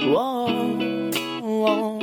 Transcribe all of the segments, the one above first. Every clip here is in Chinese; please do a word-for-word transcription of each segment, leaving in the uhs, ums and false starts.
哦哦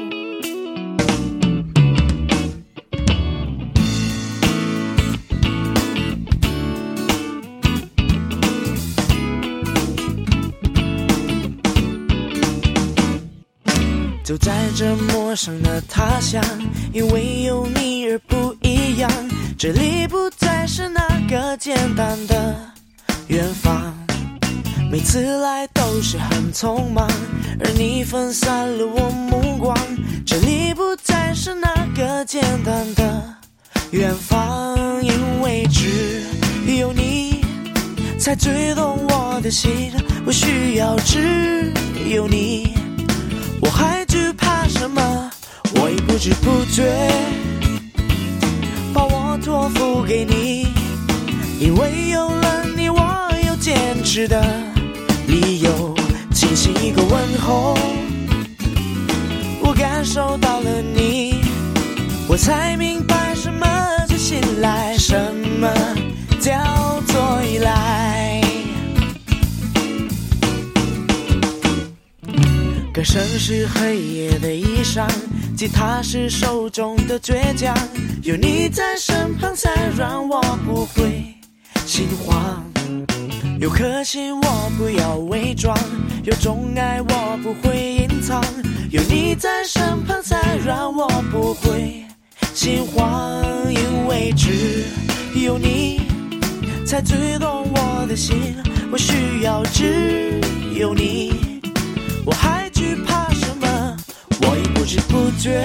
就在这陌生的他乡，因为有你而不一样，这里不再是那个简单的远方，每次来都是很匆忙，而你分散了我目光，这里不再是那个简单的远方，因为只有你才最懂我的心，我需要只有你，我还惧怕什么？我已不知不觉把我托付给你，因为有了你我有坚持的理由，轻轻一个问候，我感受到了你，我才明白什么叫信赖，什么叫做依赖。歌声是黑夜的衣裳，吉他是手中的倔强，有你在身旁才让我不会心慌，有颗心我不要伪装，有种爱我不会隐藏，有你在身旁才让我不会心慌，因为只有你才最懂我的心，我需要只有你，我还惧怕什么？我已不知不觉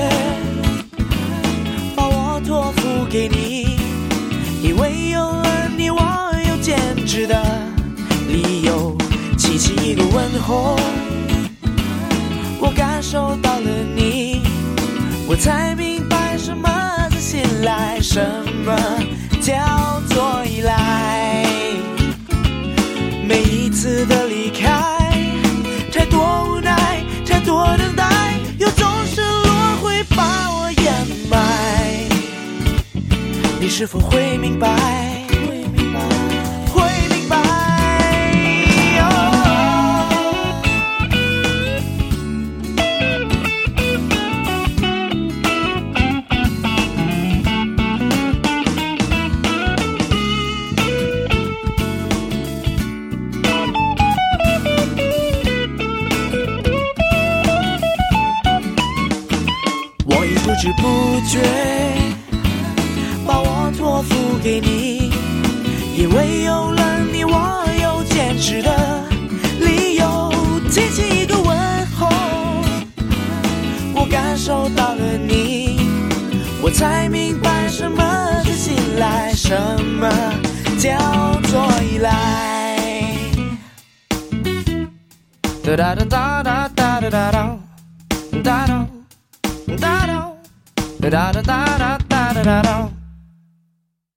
把我托付给你，因为有了你我有坚持的理由，轻轻一个问候，我感受到了你，我才明白什么叫信赖，什么叫做依赖。每一次的离开太多无奈，太多等待，有种失落会把我掩埋，你是否会明白？会明白，会明白。我已不知不觉把我托付给你，因为有了你我有坚持的理由，轻轻一个问候，我感受到了你，我才明白什么叫信赖，什么叫做依赖。哒哒哒哒哒哒哒哒哒哒哒哒哒哒哒哒哒哒哒。